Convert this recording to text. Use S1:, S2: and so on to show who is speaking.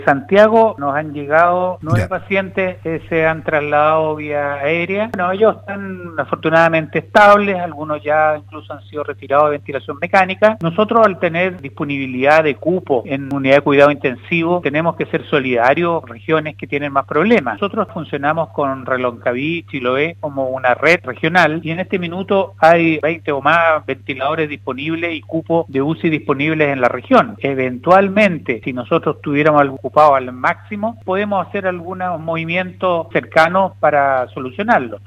S1: Santiago nos han llegado 9 pacientes que se han trasladado vía aérea. Bueno, ellos están afortunadamente estables, algunos ya incluso han sido retirados de ventilación mecánica. Nosotros, al tener disponibilidad de cupo en unidad de cuidado intensivo, tenemos que ser solidarios con regiones que tienen más problemas. Nosotros funcionamos con Reloncaví, Chiloé como una red regional, y en este minuto hay 20 o más ventiladores disponibles y cupos de UCI disponibles en la región. Eventualmente, si nosotros tuviéramos ocupado al máximo, podemos hacer algunos movimientos cercanos para solucionarlo.